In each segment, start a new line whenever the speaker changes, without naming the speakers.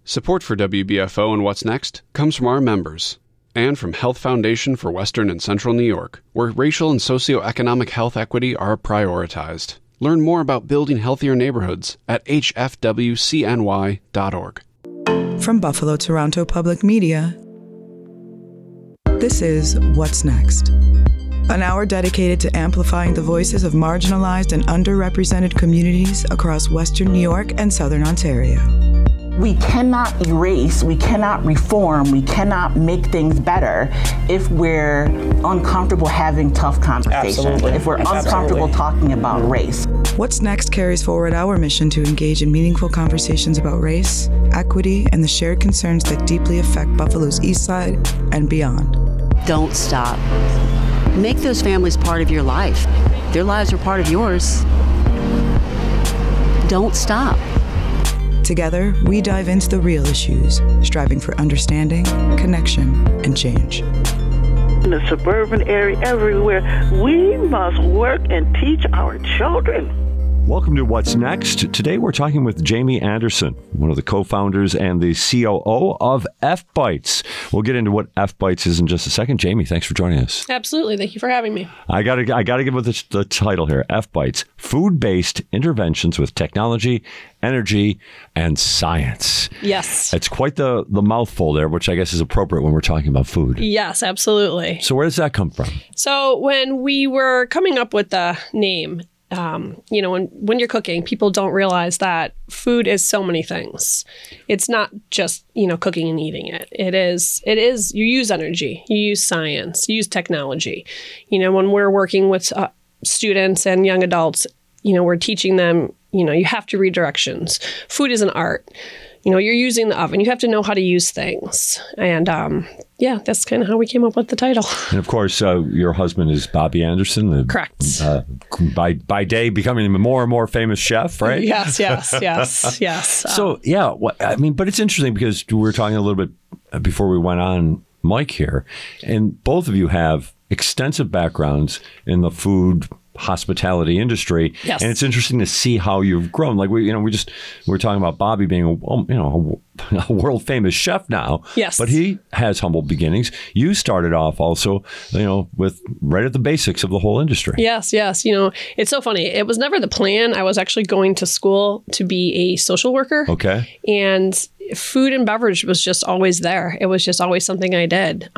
Support for WBFO and What's Next comes from our members and from Health Foundation for Western and Central New York, where racial and socioeconomic health equity are prioritized. Learn more about building healthier neighborhoods at hfwcny.org.
From Buffalo Toronto Public Media, this is What's Next, an hour dedicated to amplifying the voices of marginalized and underrepresented communities across Western New York and Southern Ontario.
We cannot erase, we cannot reform, we cannot make things better if we're uncomfortable having tough conversations, if we're uncomfortable talking about race.
What's Next carries forward our mission to engage in meaningful conversations about race, equity, and the shared concerns that deeply affect Buffalo's East Side and beyond.
Don't stop. Make those families part of your life. Their lives are part of yours. Don't stop.
Together, we dive into the real issues, striving for understanding, connection, and change.
In the suburban area, everywhere, we must work and teach our children.
Welcome to What's Next. Today we're talking with Jamie Anderson, one of the co-founders and the COO of F-Bites. We'll get into what F-Bites is in just a second. Jamie, thanks for joining us.
Absolutely. Thank you for having me.
I got to give it the title here, F-Bites, food-based interventions with technology, energy, and science.
Yes.
It's quite the mouthful there, which I guess is appropriate when we're talking about food.
Yes, absolutely.
So where does that come from?
So when we were coming up with the name, when you're cooking, people don't realize that food is so many things. It's not just, cooking and eating it. It is, you use energy, you use science, you use technology. When we're working with students and young adults, we're teaching them, you have to read directions. Food is an art. You're using the oven. You have to know how to use things. And that's kind of how we came up with the title.
And of course, your husband is Bobby Anderson.
Correct.
By day, becoming a more and more famous chef, right?
Yes.
So, but it's interesting because we were talking a little bit before we went on mic here, and both of you have extensive backgrounds in the food hospitality industry.
Yes.
And it's interesting to see how you've grown. Like we're talking about Bobby being a world famous chef now.
Yes.
But he has humble beginnings. You started off also, with right at the basics of the whole industry.
Yes. It's so funny. It was never the plan. I was actually going to school to be a social worker.
Okay.
And food and beverage was just always there. It was just always something I did.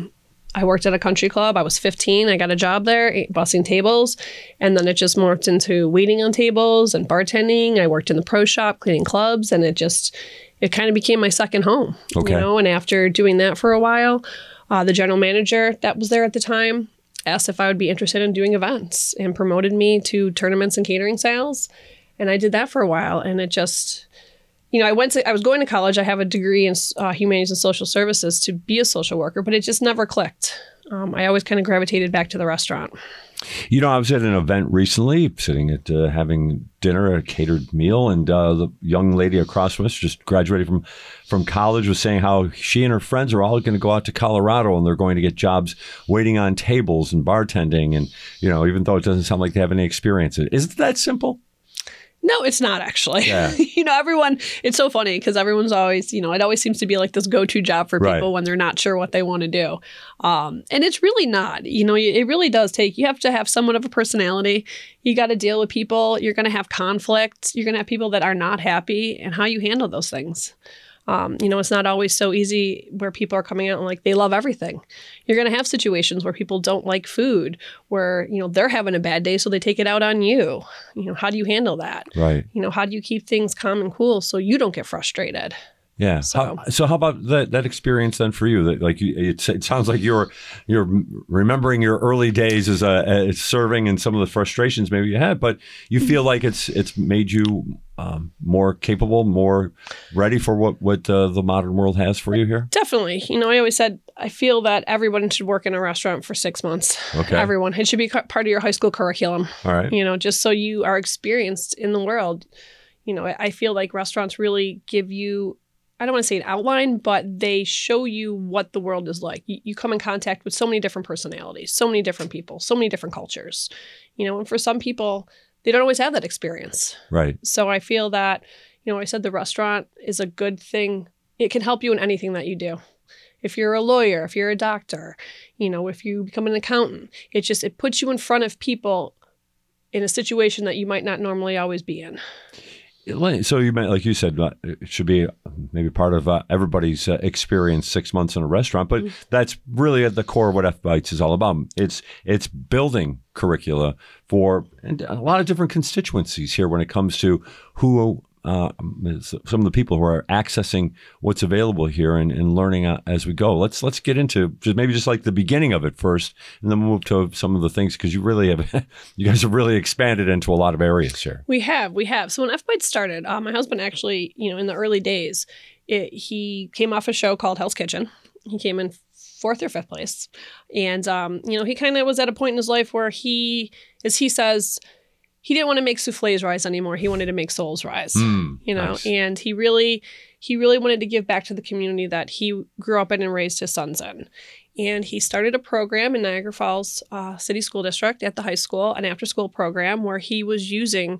I worked at a country club. I was 15. I got a job there, bussing tables. And then it just morphed into waiting on tables and bartending. I worked in the pro shop, cleaning clubs. And it kind of became my second home.
Okay.
And after doing that for a while, the general manager that was there at the time asked if I would be interested in doing events and promoted me to tournaments and catering sales. And I did that for a while. And it just... I was going to college. I have a degree in humanities and social services to be a social worker, but it just never clicked. I always kind of gravitated back to the restaurant.
I was at an event recently, sitting at having dinner, a catered meal, and the young lady across from us, just graduated from college, was saying how she and her friends are all going to go out to Colorado and they're going to get jobs waiting on tables and bartending. And, even though it doesn't sound like they have any experience, is it that simple?
No, it's not actually.
Yeah.
Everyone, it's so funny because everyone's always, it always seems to be like this go-to job for people
right.
when they're not sure what they want to do. And it's really not, it really does you have to have somewhat of a personality. You got to deal with people. You're going to have conflict. You're going to have people that are not happy, and how you handle those things. It's not always so easy where people are coming out and they love everything. You're going to have situations where people don't like food, where, they're having a bad day, so they take it out on you. How do you handle that?
Right.
How do you keep things calm and cool so you don't get frustrated?
Yeah. So how about that experience then for you? That it sounds like you're remembering your early days as serving and some of the frustrations maybe you had, but you feel like it's made you more capable, more ready for what the modern world has for you here?
Definitely. I always said, I feel that everyone should work in a restaurant for 6 months.
Okay.
Everyone. It should be part of your high school curriculum.
All right.
Just so you are experienced in the world. I feel like restaurants really give you, I don't want to say an outline, but they show you what the world is like. You come in contact with so many different personalities, so many different people, so many different cultures. And for some people, they don't always have that experience.
Right.
So I feel that, I said the restaurant is a good thing it can help you in anything that you do. If you're a lawyer, if you're a doctor, if you become an accountant, it puts you in front of people in a situation that you might not normally always be in.
So you meant, like you said, it should be maybe part of everybody's experience 6 months in a restaurant, but that's really at the core of what F-Bites is all about. It's building curricula for a lot of different constituencies here when it comes to who some of the people who are accessing what's available here and learning as we go. Let's get into just like the beginning of it first, and then we'll move to some of the things, because you guys have really expanded into a lot of areas here.
We have. So when F-Bites started, my husband actually, in the early days, he came off a show called Hell's Kitchen. He came in 4th or 5th place, and he kind of was at a point in his life where he says, he didn't want to make soufflés rise anymore. He wanted to make souls rise, nice. And he really wanted to give back to the community that he grew up in and raised his sons in. And he started a program in Niagara Falls City School District at the high school, an after-school program where he was using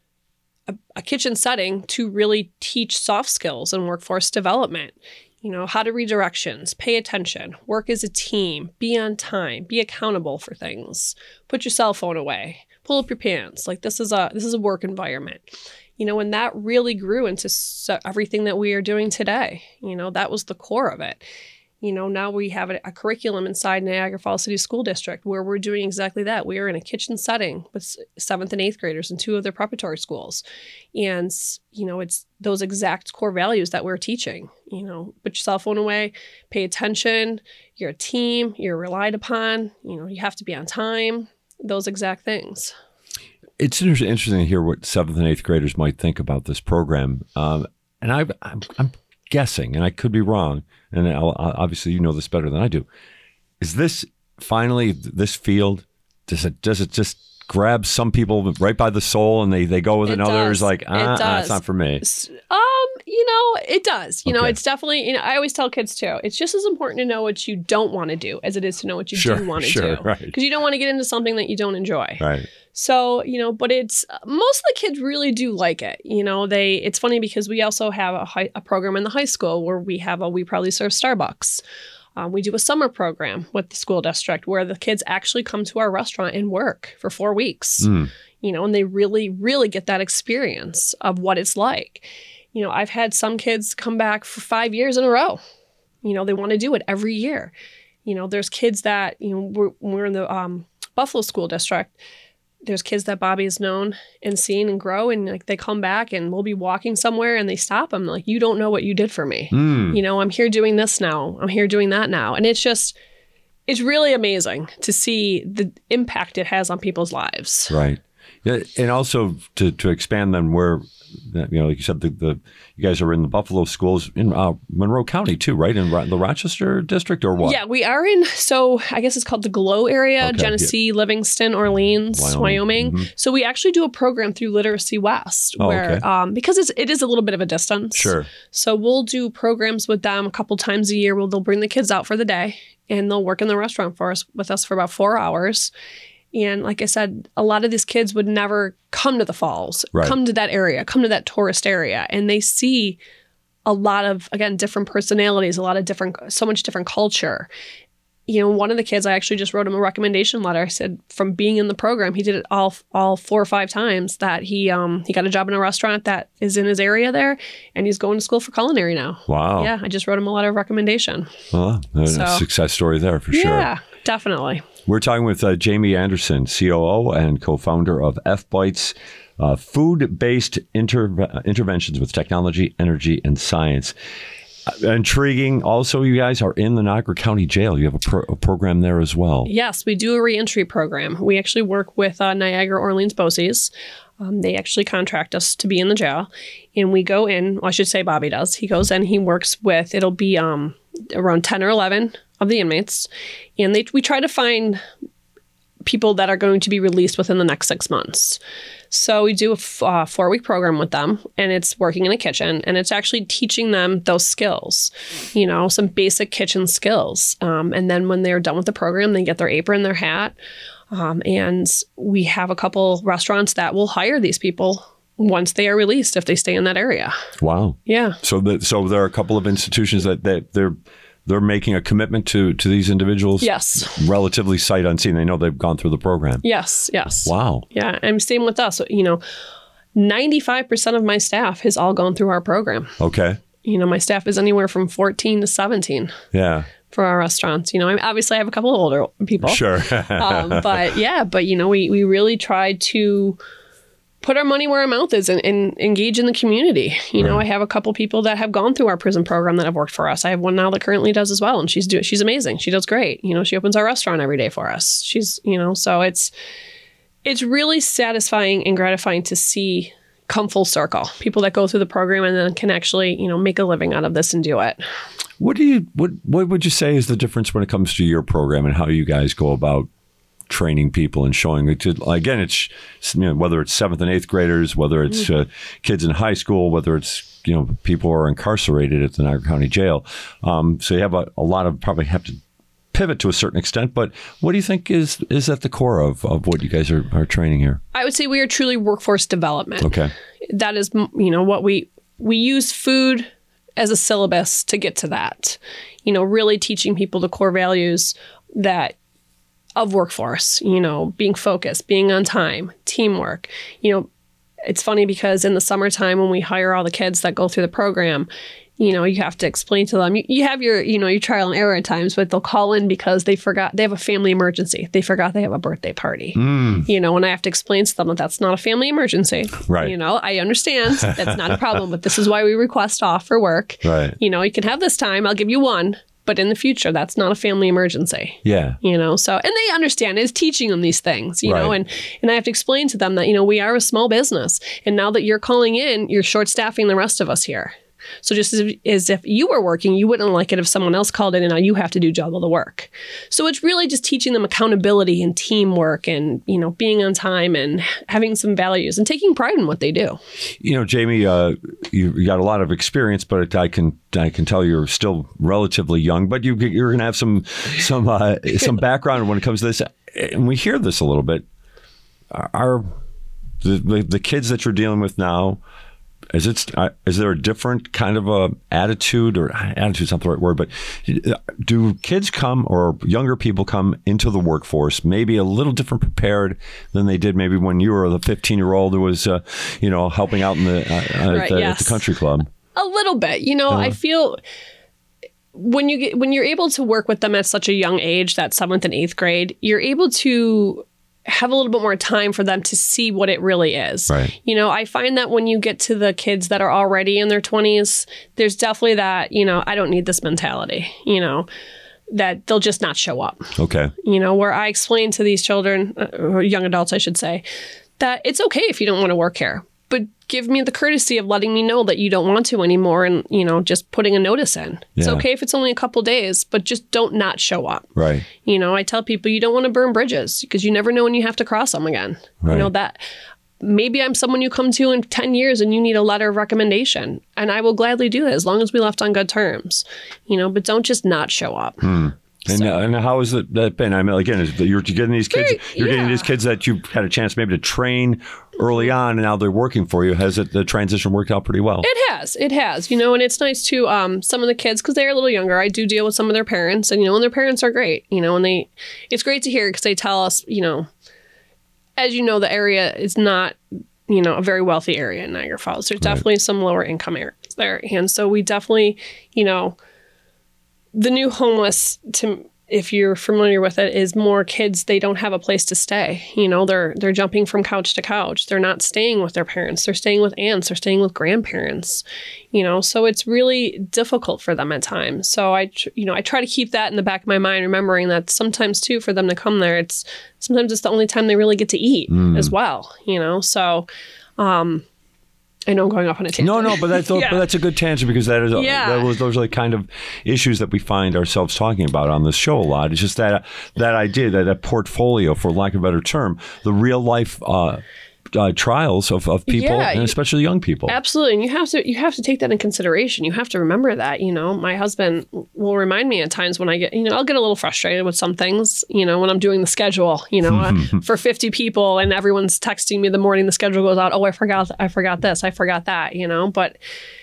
a kitchen setting to really teach soft skills and workforce development. How to read directions, pay attention, work as a team, be on time, be accountable for things, put your cell phone away, pull up your pants. Like this is a work environment, and that really grew into everything that we are doing today. That was the core of it. Now we have a curriculum inside Niagara Falls City School District where we're doing exactly that. We are in a kitchen setting with 7th and 8th graders in 2 of their preparatory schools. And, it's those exact core values that we're teaching. Put your cell phone away, pay attention, you're a team, you're relied upon, you have to be on time, those exact things.
It's interesting to hear what 7th and 8th graders might think about this program. And I'm guessing, and I could be wrong, and obviously you know this better than I do. Is this finally this field? Does it just grab some people right by the soul and they go with it, and others like, it's not for me?
It does. Okay. It's definitely, I always tell kids too, it's just as important to know what you don't want to do as it is to know what you do want to do.
Right.
Because you don't want to get into something that you don't enjoy.
Right.
So, but it's, most of the kids really do like it. It's funny because we also have a program in the high school where we have We Proudly Serve Starbucks. We do a summer program with the school district where the kids actually come to our restaurant and work for 4 weeks, and they really, really get that experience of what it's like. I've had some kids come back for 5 years in a row. They want to do it every year. There's kids that, we're in the Buffalo School District. There's kids that Bobby has known and seen and grow, and like they come back and we'll be walking somewhere and they stop. I'm like, you don't know what you did for me. I'm here doing this now. I'm here doing that now. And it's really amazing to see the impact it has on people's lives.
Right. Yeah, and also to expand then where, like you said, you guys are in the Buffalo schools in Monroe County too, right? In the Rochester district or what?
Yeah, we are in, so I guess it's called the Glow area, okay, Genesee, yeah. Livingston, Orleans, Wyoming. Mm-hmm. So we actually do a program through Literacy West where, because it is a little bit of a distance.
Sure.
So we'll do programs with them a couple times a year where they'll bring the kids out for the day and they'll work in the restaurant with us for about 4 hours. And like I said, a lot of these kids would never come to the falls, right. Come to that area, come to that tourist area. And they see a lot of, again, different personalities, so much different culture. One of the kids, I actually just wrote him a recommendation letter. I said from being in the program, he did it all 4 or 5 times, that he got a job in a restaurant that is in his area there, and he's going to school for culinary now.
Wow.
Yeah, I just wrote him a letter of recommendation.
Well, a success story there for sure.
Yeah, definitely.
We're talking with Jamie Anderson, COO and co-founder of F-Bites, food-based interventions with technology, energy, and science. Intriguing. Also, you guys are in the Niagara County Jail. You have a program there as well.
Yes, we do a reentry program. We actually work with Niagara Orleans BOCES. They actually contract us to be in the jail. And we go in, well, I should say Bobby does. He goes in, he works with, it'll be around 10 or 11 of the inmates. And we try to find people that are going to be released within the next 6 months. So we do a 4-week program with them, and it's working in a kitchen, and it's actually teaching them those skills, some basic kitchen skills. And then when they're done with the program, they get their apron, their hat. And we have a couple restaurants that will hire these people once they are released, if they stay in that area.
Wow.
Yeah.
So there are a couple of institutions that they're making a commitment to these individuals.
Yes.
Relatively sight unseen. They know they've gone through the program.
Yes.
Wow.
Yeah. And same with us. 95% of my staff has all gone through our program.
Okay.
My staff is anywhere from 14 to 17.
Yeah.
For our restaurants. Obviously I have a couple of older people.
Sure.
but we really try to put our money where our mouth is and engage in the community. I have a couple people that have gone through our prison program that have worked for us. I have one now that currently does as well. And she's amazing. She does great. She opens our restaurant every day for us. She's, so it's really satisfying and gratifying to see come full circle. People that go through the program and then can actually, make a living out of this and do it.
What would you say is the difference when it comes to your program and how you guys go about training people and showing it to, again, it's whether it's 7th and 8th graders, whether it's kids in high school, whether it's people who are incarcerated at the Niagara County Jail. So you have a lot of probably have to pivot to a certain extent, but what do you think is at the core of what you guys are training here?
I would say we are truly workforce development.
Okay.
That is, what we use food as a syllabus to get to that, really teaching people the core values of workforce, being focused, being on time, teamwork. It's funny because in the summertime when we hire all the kids that go through the program, you have to explain to them, you have your, your trial and error at times, but they'll call in because they have a family emergency. They forgot they have a birthday party, and I have to explain to them that that's not a family emergency.
Right.
I understand that's not a problem, but this is why we request off for work.
Right.
You can have this time. I'll give you one. But in the future, that's not a family emergency.
Yeah.
So, and they understand it's teaching them these things, know,
Right.
and I have to explain to them that, we are a small business. And now that you're calling in, you're short staffing the rest of us here. So just as if you were working, you wouldn't like it if someone else called in and now you have to do double the work. So it's really just teaching them accountability and teamwork and, being on time and having some values and taking pride in what they do.
Jamie, you got a lot of experience, but I can tell you're still relatively young, but you're going to have some background when it comes to this. And we hear this a little bit. Are the kids that you're dealing with now, is there a different kind of a attitude, or attitude's not the right word, but do kids come or younger people come into the workforce maybe a little different prepared than they did maybe when you were the 15-year-old who was, helping out in at the country club?
A little bit, I feel when you're able to work with them at such a young age, that 7th and 8th grade, you're able to have a little bit more time for them to see what it really is.
Right.
I find that when you get to the kids that are already in their 20s, there's definitely that, I don't need this mentality, that they'll just not show up.
Okay.
Where I explain to these children, or young adults, I should say, that it's okay if you don't want to work here, but give me the courtesy of letting me know that you don't want to anymore and, just putting a notice in. It's okay if it's only a couple days, but just don't not show up.
Right.
I tell people you don't want to burn bridges because you never know when you have to cross them again.
Right.
That maybe I'm someone you come to in 10 years and you need a letter of recommendation, and I will gladly do that as long as we left on good terms, but don't just not show up.
And how has that been? I mean, again, you're getting these kids. You're getting these kids that you've had a chance maybe to train early on, and now they're working for you. Has the transition worked out pretty well?
It has, and it's nice too. Some of the kids, because they're a little younger, I do deal with some of their parents, and and their parents are great. And it's great to hear because they tell us, as the area is not, a very wealthy area in Niagara Falls. There's definitely some lower income areas there, and so we definitely, the new homeless, if you're familiar with it, is more kids. They don't have a place to stay. They're jumping from couch to couch. They're not staying with their parents. They're staying with aunts. They're staying with grandparents. So it's really difficult for them at times. So I try to keep that in the back of my mind, remembering that sometimes too, for them to come there, sometimes it's the only time they really get to eat as well. So. I know I'm going off on a tangent.
No, but that's a good tangent because those are the kind of issues that we find ourselves talking about on this show a lot. It's just that idea, that portfolio, for lack of a better term, the real life trials of people, and especially young people.
Absolutely. And you have to take that in consideration. You have to remember that, my husband will remind me at times when I get, I'll get a little frustrated with some things, when I'm doing the schedule, for 50 people and everyone's texting me the morning the schedule goes out. Oh, I forgot this. I forgot that, but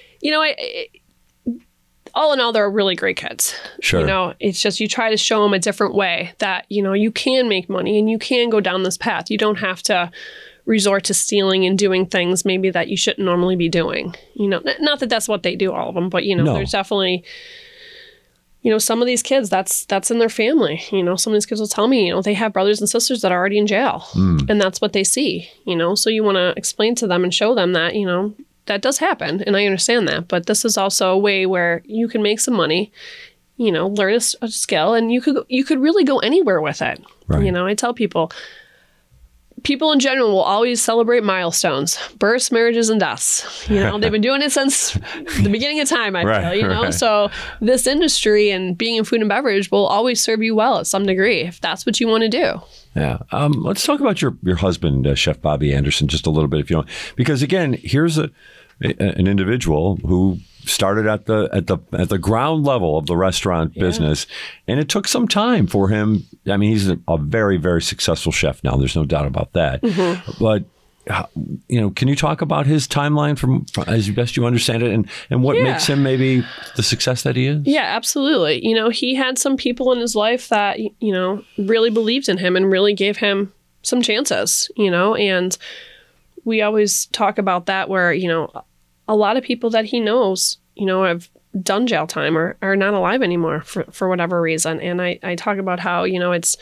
all in all, they're really great kids.
Sure.
It's just you try to show them a different way that, you can make money and you can go down this path. You don't have to resort to stealing and doing things maybe that you shouldn't normally be doing. Not that that's what they do, all of them, but,
No.
there's definitely, some of these kids, that's in their family. Some of these kids will tell me, they have brothers and sisters that are already in jail. And that's what they see, so you want to explain to them and show them that, that does happen, and I understand that. But this is also a way where you can make some money, learn a skill, and you could really go anywhere with it.
Right.
I tell people in general will always celebrate milestones, births, marriages, and deaths. They've been doing it since the beginning of time, I feel,
Right.
So this industry and being in food and beverage will always serve you well at some degree if that's what you want to do.
Yeah. Let's talk about your husband, Chef Bobby Anderson, just a little bit, if you want, because again, here's an individual who started at the ground level of the restaurant business, and it took some time for him. I mean, he's a very, very successful chef now. There's no doubt about that. But can you talk about his timeline from as best you understand it, and what makes him maybe the success that he is?
Yeah, absolutely. He had some people in his life that, really believed in him and really gave him some chances, and we always talk about that where, a lot of people that he knows, have done jail time or are not alive anymore for whatever reason. And I talk about how, it's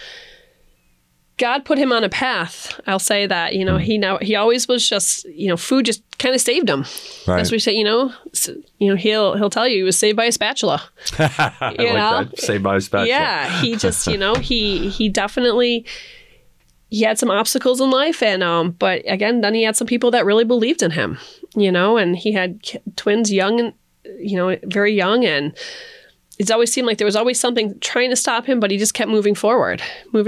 God put him on a path. I'll say that, he always was just, food just kind of saved him.
Right.
As we say, he'll tell you he was saved by a spatula.
I like that. Saved by a spatula.
Yeah. He just, he definitely, he had some obstacles in life, and but again, then he had some people that really believed in him, and he had twins young and very young, and it's always seemed like there was always something trying to stop him, but he just kept moving forward. He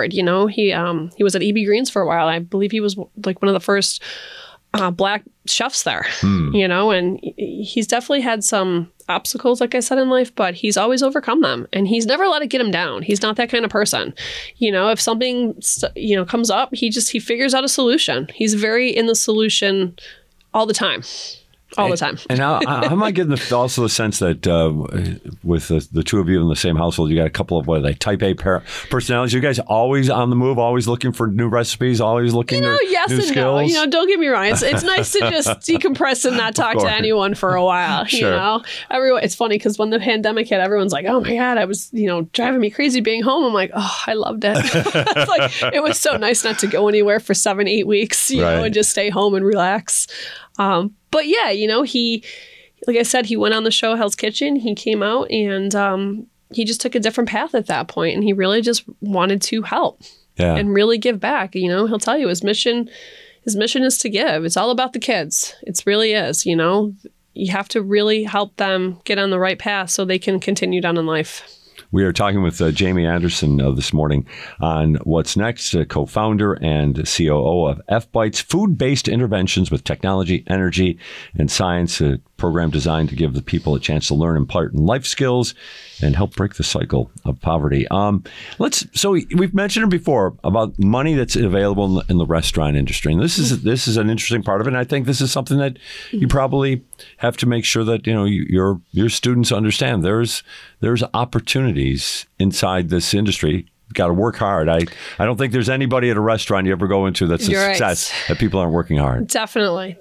was at E.B. Green's for a while. I believe he was like one of the first Black chefs there, and he's definitely had some obstacles, like I said, in life, but he's always overcome them, and he's never let it get him down. He's not that kind of person. If something, comes up, he figures out a solution. He's very in the solution all the time. All the time.
And how am I getting also the sense that with the two of you in the same household, you got a couple of type A personalities? You guys always on the move, always looking for new recipes, always looking at
yes
new
and
skills?
No. Don't get me wrong. It's nice to just decompress and not talk to anyone for a while.
Sure.
Everyone. It's funny because when the pandemic hit, everyone's like, "Oh my God, I was driving me crazy being home." I'm like, "Oh, I loved it." It's like it was so nice not to go anywhere for 7-8 weeks, and just stay home and relax. But yeah, he, like I said, he went on the show Hell's Kitchen. He came out and he just took a different path at that point, and he really just wanted to help and really give back. He'll tell you his mission is to give. It's all about the kids. It really is. You have to really help them get on the right path so they can continue down in life.
We are talking with Jamie Anderson this morning on What's Next, co-founder and COO of F-Bites, food-based interventions with technology, energy, and science, a program designed to give the people a chance to learn, impart life skills, and help break the cycle of poverty. So we've mentioned it before about money that's available in the restaurant industry, and this is an interesting part of it. And I think this is something that you probably have to make sure that your students understand. There's opportunities inside this industry. Got to work hard. I don't think there's anybody at a restaurant you ever go into that's a success that people aren't working hard.
Definitely.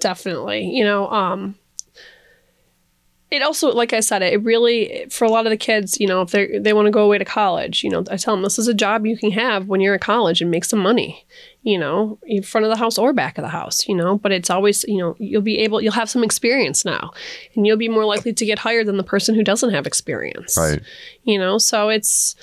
It also, like I said, it really, for a lot of the kids, if they want to go away to college, I tell them this is a job you can have when you're at college and make some money, in front of the house or back of the house, but it's always, you'll have some experience now, and you'll be more likely to get hired than the person who doesn't have experience.
Right.
So it's,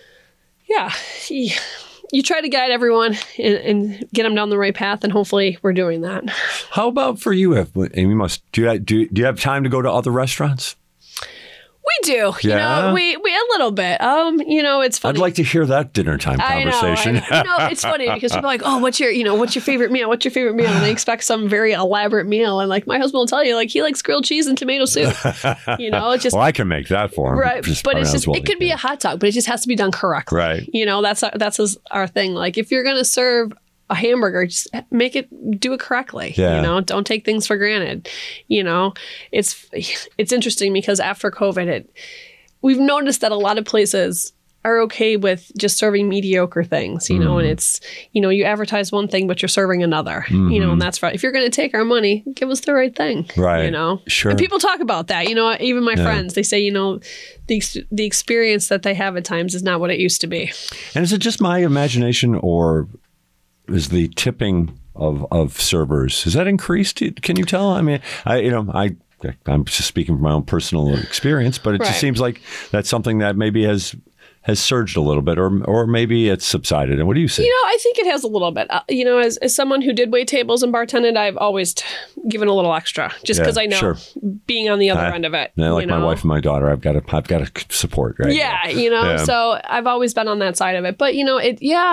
you try to guide everyone and get them down the right path, and hopefully we're doing that.
How about for you? Do you have time to go to other restaurants?
We do. You know, we a little bit. You know, it's funny.
I'd like to hear that dinner time conversation.
I know. It's funny because people are like, oh, what's your favorite meal? What's your favorite meal? And they expect some very elaborate meal. And like my husband will tell you, like he likes grilled cheese and tomato soup. You know, it's just
well, I can make that for him.
Right. But it's just it could be a hot dog, but it just has to be done correctly.
Right.
You know, that's our thing. Like if you're gonna serve a hamburger, just do it correctly.
Yeah.
You know, don't take things for granted. You know, it's interesting because after COVID, we've noticed that a lot of places are okay with just serving mediocre things, you know, and it's, you know, you advertise one thing, but you're serving another, you know, and that's right. If you're going to take our money, give us the right thing,
right?
You know,
sure.
And people talk about that, you know, even my friends, they say, you know, the experience that they have at times is not what it used to be.
And is it just my imagination, or is the tipping of servers, has that increased? Can you tell? I mean, I'm just speaking from my own personal experience, but it just seems like that's something that maybe has surged a little bit, or maybe it's subsided. And what do you say?
You know, I think it has a little bit. You know, as someone who did wait tables and bartended, I've always given a little extra, just because I know being on the other end of it.
Like my wife and my daughter, I've got to support. Right?
Yeah, you know. So I've always been on that side of it. But you know,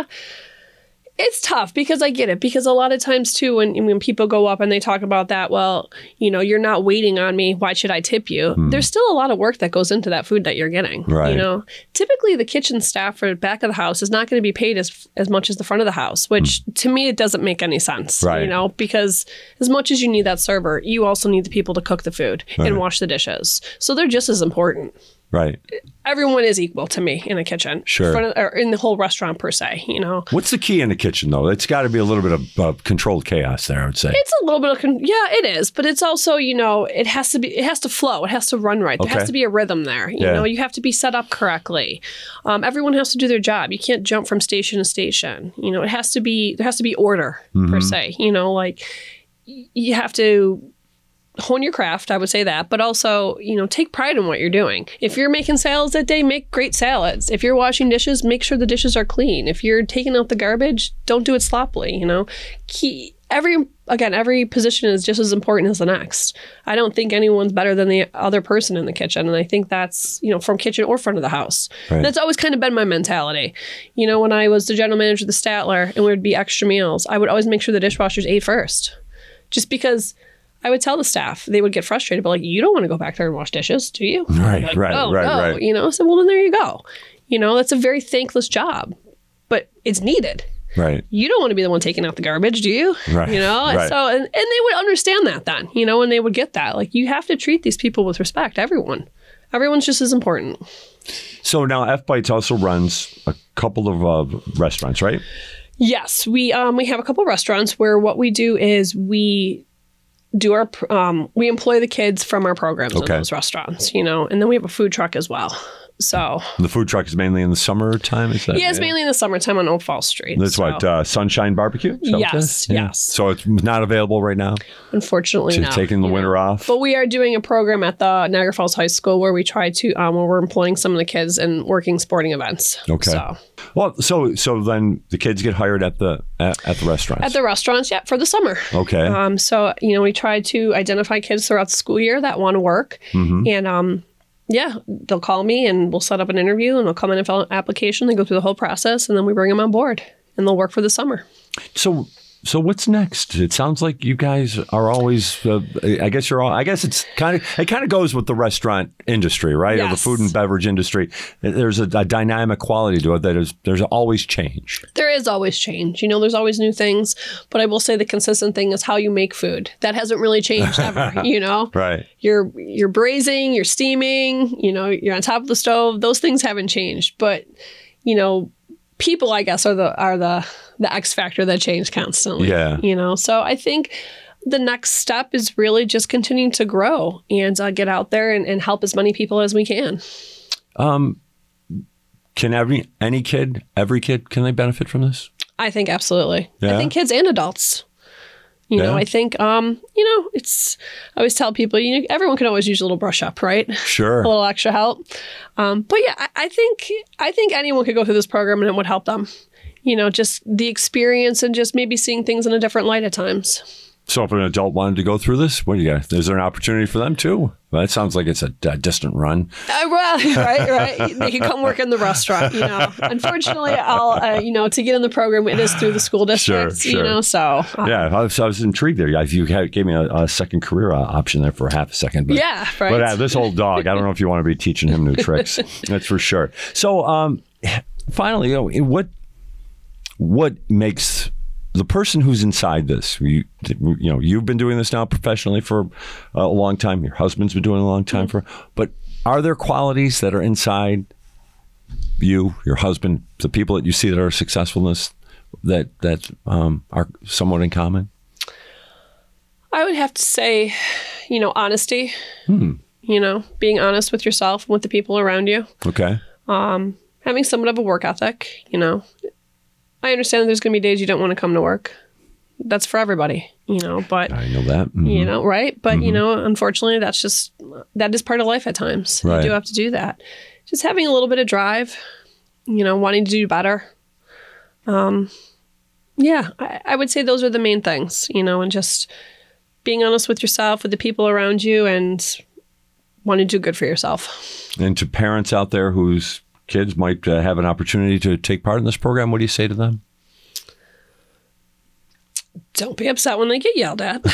it's tough because I get it, because a lot of times too, when people go up and they talk about that, well, you know, you're not waiting on me, why should I tip you? There's still a lot of work that goes into that food that you're getting.
Right.
You know, typically the kitchen staff for the back of the house is not going to be paid as much as the front of the house, which to me, it doesn't make any sense.
Right.
You know, because as much as you need that server, you also need the people to cook the food and wash the dishes. So they're just as important.
Right.
Everyone is equal to me in a kitchen.
Sure.
Or in the whole restaurant per se, you know.
What's the key in the kitchen, though? It's got to be a little bit of controlled chaos there, I would say.
It's a little bit of, it is. But it's also, you know, it has to flow. It has to run right. There has to be a rhythm there. You know, you have to be set up correctly. Everyone has to do their job. You can't jump from station to station. You know, there has to be order, per se. You know, like you have to hone your craft, I would say that, but also, you know, take pride in what you're doing. If you're making salads that day, make great salads. If you're washing dishes, make sure the dishes are clean. If you're taking out the garbage, don't do it sloppily, you know. Every position is just as important as the next. I don't think anyone's better than the other person in the kitchen, and I think that's, you know, from kitchen or front of the house. Right. That's always kind of been my mentality. You know, when I was the general manager of the Statler and there would be extra meals, I would always make sure the dishwashers ate first, just because I would tell the staff, they would get frustrated, but like, you don't want to go back there and wash dishes, do you?
Right,
like,
right.
You know, so well, then there you go. You know, that's a very thankless job, but it's needed.
Right. You
don't want to be the one taking out the garbage, do you?
Right.
You know, so, and they would understand that then, you know, and they would get that. Like, you have to treat these people with respect, Everyone's just as important.
So now F-Bites also runs a couple of restaurants, right?
Yes, we have a couple of restaurants where what we do is we employ the kids from our programs in those restaurants, you know, and then we have a food truck as well. So
the food truck is mainly in the summertime, is that?
Yeah, it's mainly in the summertime on Oak Falls Street.
That's what, Sunshine Barbecue?
Yes, yes.
So it's not available right now?
Unfortunately, no.
Taking the winter off?
But we are doing a program at the Niagara Falls High School where we try to, where we're employing some of the kids and working sporting events.
Okay. Well, so then the kids get hired at the restaurants?
At the restaurants, yeah, for the summer.
Okay.
So, you know, we try to identify kids throughout the school year that want to work. And, yeah, they'll call me and we'll set up an interview and they'll come in and fill out an application. They go through the whole process and then we bring them on board and they'll work for the summer.
So what's next? It sounds like you guys are always. I guess it kind of goes with the restaurant industry, right?
Yes.
Or the food and beverage industry. There's a dynamic quality to it there's always change.
There is always change. You know, there's always new things. But I will say the consistent thing is how you make food. That hasn't really changed ever. You know,
right?
You're braising, you're steaming. You know, you're on top of the stove. Those things haven't changed. But you know, people, I guess, are the X factor that change constantly.
Yeah.
You know, so I think the next step is really just continuing to grow and get out there and help as many people as we can.
Can every kid, can they benefit from this?
I think absolutely.
Yeah.
I think kids and adults. You know, I think, you know, I always tell people, you know, everyone can always use a little brush up, right?
Sure.
A little extra help. But yeah, I think anyone could go through this program and it would help them. You know, just the experience and just maybe seeing things in a different light at times.
So if an adult wanted to go through this, what do you got? Is there an opportunity for them too? Well, that sounds like it's a distant run.
Right. They can come work in the restaurant. Unfortunately, I'll to get in the program, it is through the school district.
Sure.
So
yeah, I was intrigued there. You gave me a second career option there for half a second. But,
yeah, right.
But this old dog, I don't know if you want to be teaching him new tricks. That's for sure. So finally, what makes the person who's inside this, you've been doing this now professionally for a long time. Your husband's been doing it a long time but are there qualities that are inside you, your husband, the people that you see that are successful in this that are somewhat in common?
I would have to say, honesty. Being honest with yourself and with the people around you.
Okay.
Having somewhat of a work ethic. I understand there's going to be days you don't want to come to work. That's for everybody, but
I know that. Mm-hmm.
Right. But, unfortunately, that is part of life at times. Right. You do have to do that. Just having a little bit of drive, wanting to do better. Yeah, I would say those are the main things, and just being honest with yourself, with the people around you, and wanting to do good for yourself. And to parents out there whose kids might have an opportunity to take part in this program, what do you say to them? Don't be upset when they get yelled at.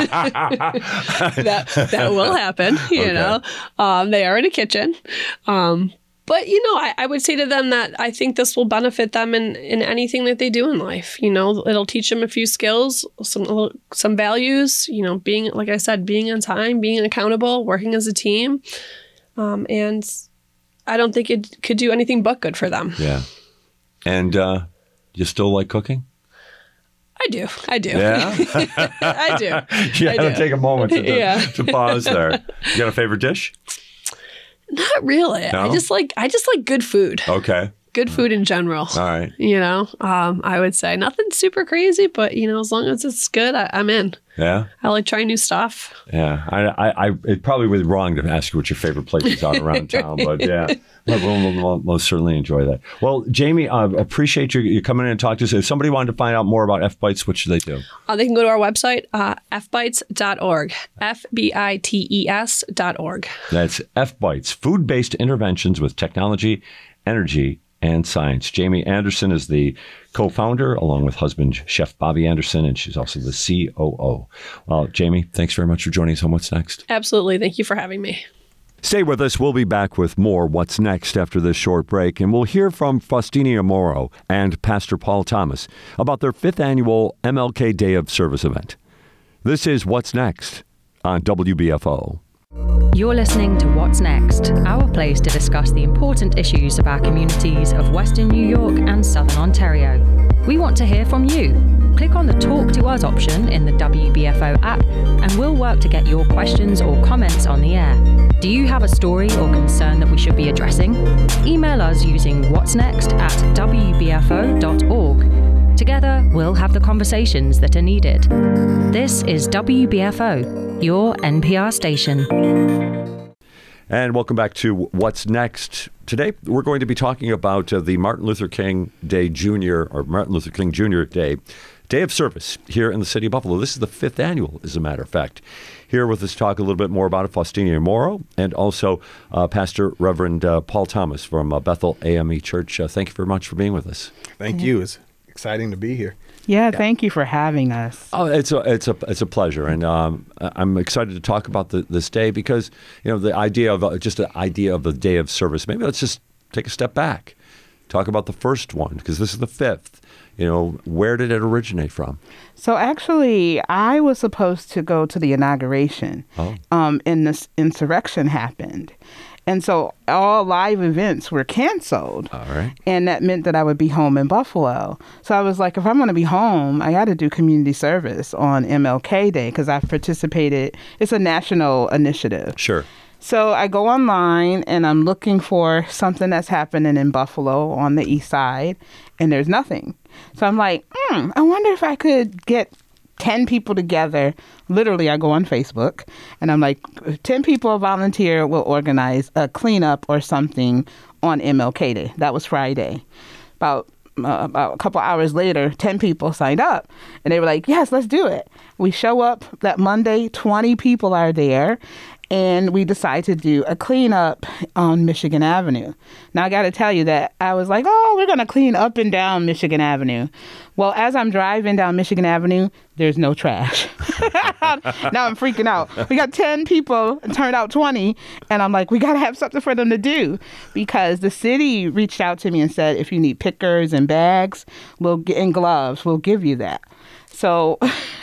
that will happen, you know. They are in a kitchen. But, I would say to them that I think this will benefit them in anything that they do in life. It'll teach them a few skills, some values, being, like I said, being on time, being accountable, working as a team. And I don't think it could do anything but good for them. Yeah. And you still like cooking? I do. Yeah? I do. You got to take a moment to pause there. You got a favorite dish? Not really. No? I just like good food. Okay. Good food in general. All right. I would say nothing super crazy, but as long as it's good, I'm in. Yeah. I like trying new stuff. Yeah. I it probably was wrong to ask you what your favorite places are around town, but yeah, we'll most certainly enjoy that. Well, Jamie, appreciate you coming in and talking to us. If somebody wanted to find out more about F-Bites, what should they do? They can go to our website, fbites.org, FBITES.org. That's F-Bites, food-based interventions with technology, energy, and science. Jamie Anderson is the co-founder, along with husband, Chef Bobby Anderson, and she's also the COO. Well, Jamie, thanks very much for joining us on What's Next. Absolutely. Thank you for having me. Stay with us. We'll be back with more What's Next after this short break, and we'll hear from Faustina Morrow and Pastor Paul Thomas about their 5th annual MLK Day of Service event. This is What's Next on WBFO. You're listening to What's Next, our place to discuss the important issues of our communities of Western New York and Southern Ontario. We want to hear from you. Click on the Talk to Us option in the WBFO app, and we'll work to get your questions or comments on the air. Do you have a story or concern that we should be addressing? Email us using whatsnext@wbfo.org. Together, we'll have the conversations that are needed. This is WBFO, your NPR station. And welcome back to What's Next. Today, we're going to be talking about the Martin Luther King Day Jr. or Martin Luther King Jr. Day of Service here in the city of Buffalo. This is the 5th annual, as a matter of fact. Here with us to talk a little bit more about it, Faustina Morrow, and also Pastor Reverend Paul Thomas from Bethel AME Church. Thank you very much for being with us. Thank you. It's exciting to be here. Yeah, thank you for having us. Oh, it's a pleasure, and I'm excited to talk about this day because the idea of the Day of Service. Maybe let's just take a step back, talk about the first one because this is the 5th. Where did it originate from? So actually, I was supposed to go to the inauguration, and this insurrection happened. And so all live events were canceled. All right. And that meant that I would be home in Buffalo. So I was like, if I'm going to be home, I got to do community service on MLK Day because I've participated. It's a national initiative. Sure. So I go online and I'm looking for something that's happening in Buffalo on the east side, and there's nothing. So I'm like, I wonder if I could get 10 people together. Literally, I go on Facebook and I'm like, 10 people volunteer will organize a cleanup or something on MLK Day. That was Friday. About
about a couple hours later, 10 people signed up. And they were like, yes, let's do it. We show up that Monday, 20 people are there. And we decided to do a cleanup on Michigan Avenue. Now, I got to tell you that I was like, oh, we're going to clean up and down Michigan Avenue. Well, as I'm driving down Michigan Avenue, there's no trash. Now I'm freaking out. We got 10 people, it turned out 20. And I'm like, we got to have something for them to do. Because the city reached out to me and said, if you need pickers and bags, and gloves, we'll give you that. So...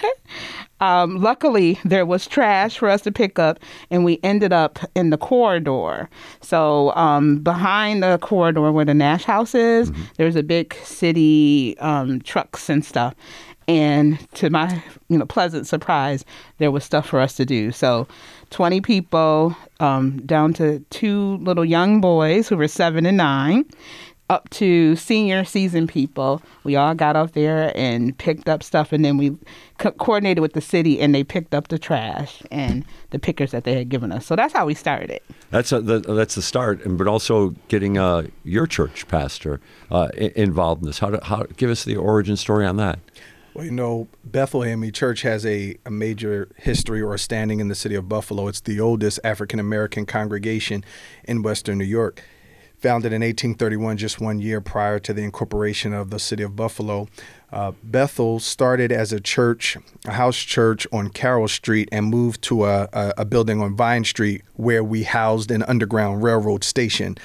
luckily, there was trash for us to pick up, and we ended up in the corridor. So behind the corridor where the Nash House is, there's a big city trucks and stuff. And to my pleasant surprise, there was stuff for us to do. So 20 people down to 2 little young boys who were 7 and 9. Up to senior season people. We all got up there and picked up stuff, and then we coordinated with the city, and they picked up the trash and the pickers that they had given us. So that's how we started. That's
the start, but also getting your church pastor involved in this. How give us the origin story on that.
Well, Bethel AME Church has a major history or standing in the city of Buffalo. It's the oldest African-American congregation in Western New York. Founded in 1831, just 1 year prior to the incorporation of the city of Buffalo. Bethel started as a church, a house church on Carroll Street, and moved to a building on Vine Street where we housed an underground railroad station.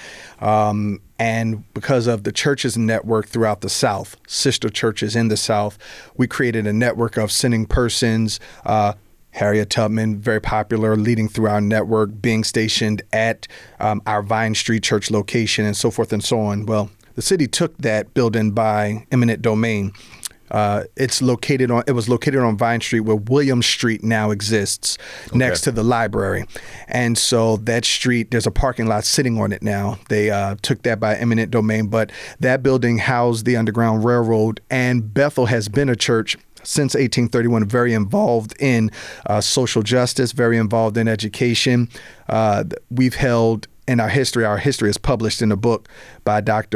And because of the churches network throughout the South, sister churches in the South, we created a network of sending persons, Harriet Tubman, very popular, leading through our network, being stationed at our Vine Street church location, and so forth and so on. Well, the city took that building by eminent domain. It was located on Vine Street where William Street now exists, next to the library. And so that street, there's a parking lot sitting on it now. They took that by eminent domain, but that building housed the Underground Railroad, and Bethel has been a church since 1831, very involved in social justice, very involved in education. We've held in our history is published in a book by Dr.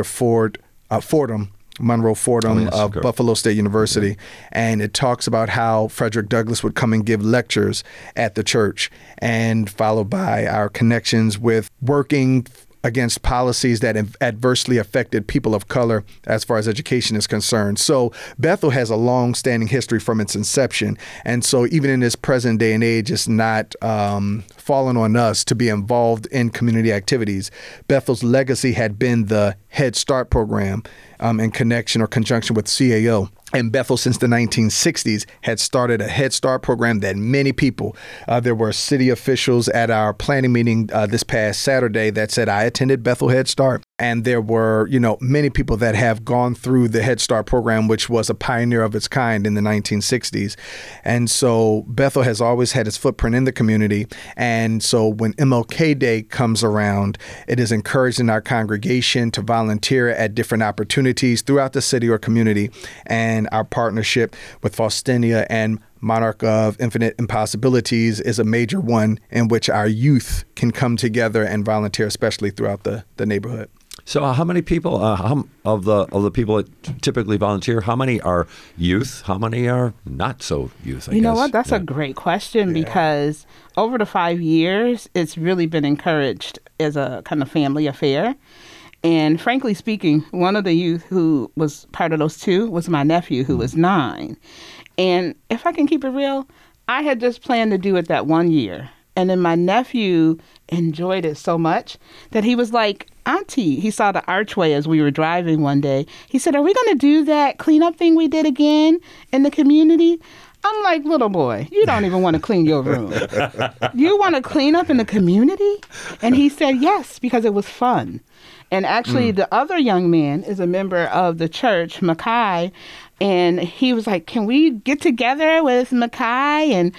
Monroe Fordham of Buffalo State University. And it talks about how Frederick Douglass would come and give lectures at the church, and followed by our connections with working against policies that adversely affected people of color as far as education is concerned. So Bethel has a long-standing history from its inception. And so even in this present day and age, it's not fallen on us to be involved in community activities. Bethel's legacy had been the Head Start program in conjunction with CAO. And Bethel, since the 1960s, had started a Head Start program that many people, there were city officials at our planning meeting this past Saturday that said, I attended Bethel Head Start. And there were, many people that have gone through the Head Start program, which was a pioneer of its kind in the 1960s. And so Bethel has always had its footprint in the community. And so when MLK Day comes around, it is encouraged in our congregation to volunteer at different opportunities throughout the city or community. And our partnership with Faustinia and Monarch of Infinite Impossibilities is a major one in which our youth can come together and volunteer, especially throughout the neighborhood.
So how many people of the people that typically volunteer, how many are youth? How many are not so youth, I guess?
You know what? That's a great question, because over the 5 years, it's really been encouraged as a kind of family affair. And frankly speaking, one of the youth who was part of those 2 was my nephew, who was 9. And if I can keep it real, I had just planned to do it that 1 year. And then my nephew enjoyed it so much that he was like, Auntie, he saw the archway as we were driving one day. He said, are we going to do that cleanup thing we did again in the community? I'm like, little boy, you don't even want to clean your room. You want to clean up in the community? And he said, yes, because it was fun. And actually, the other young man is a member of the church, Mackay, and he was like, can we get together with Mackay and,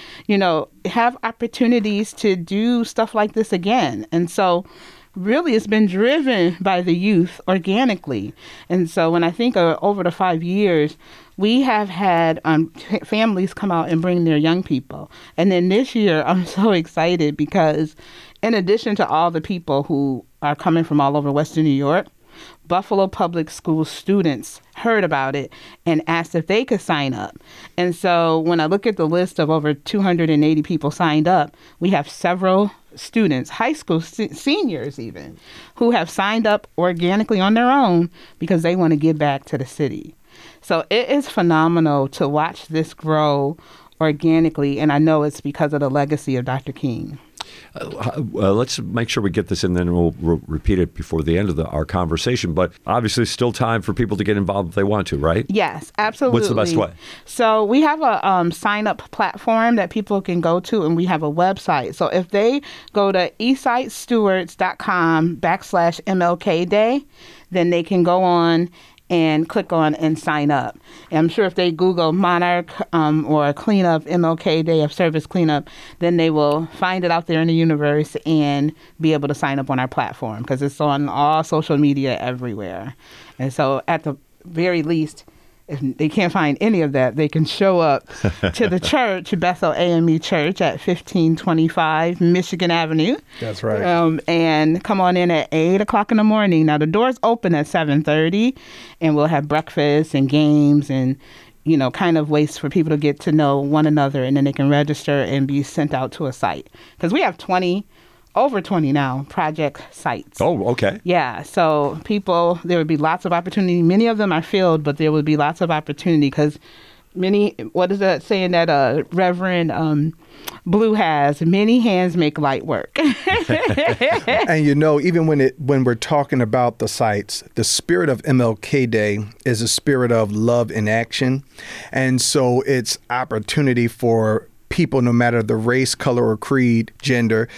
have opportunities to do stuff like this again? And so really it's been driven by the youth organically. And so when I think of over the 5 years, we have had families come out and bring their young people. And then this year, I'm so excited because in addition to all the people who are coming from all over Western New York, Buffalo Public School students heard about it and asked if they could sign up. And so when I look at the list of over 280 people signed up, we have several students, high school seniors even, who have signed up organically on their own because they want to give back to the city. So it is phenomenal to watch this grow organically, and I know it's because of the legacy of Dr. King.
Let's make sure we get this in, then we'll repeat it before the end of our conversation. But obviously, still time for people to get involved if they want to, right?
Yes, absolutely.
What's the best way?
So we have a sign-up platform that people can go to, and we have a website. So if they go to eastsitestewards.com/MLK Day, then they can go on and click on and sign up. And I'm sure if they Google Monarch or Cleanup, MLK Day of Service Cleanup, then they will find it out there in the universe and be able to sign up on our platform because it's on all social media everywhere. And so at the very least, if they can't find any of that, they can show up to the church, Bethel AME Church at 1525 Michigan Avenue.
That's right.
And come on in at 8 o'clock in the morning. Now, the doors open at 7:30, and we'll have breakfast and games and, kind of ways for people to get to know one another, and then they can register and be sent out to a site. Because we have over 20 now project sites.
Oh, okay.
Yeah. So there would be lots of opportunity. Many of them are filled, but there would be lots of opportunity because what is that saying that Reverend Blue has? Many hands make light work.
And even when we're talking about the sites, the spirit of MLK Day is a spirit of love in action. And so it's opportunity for people, no matter the race, color, or creed, gender,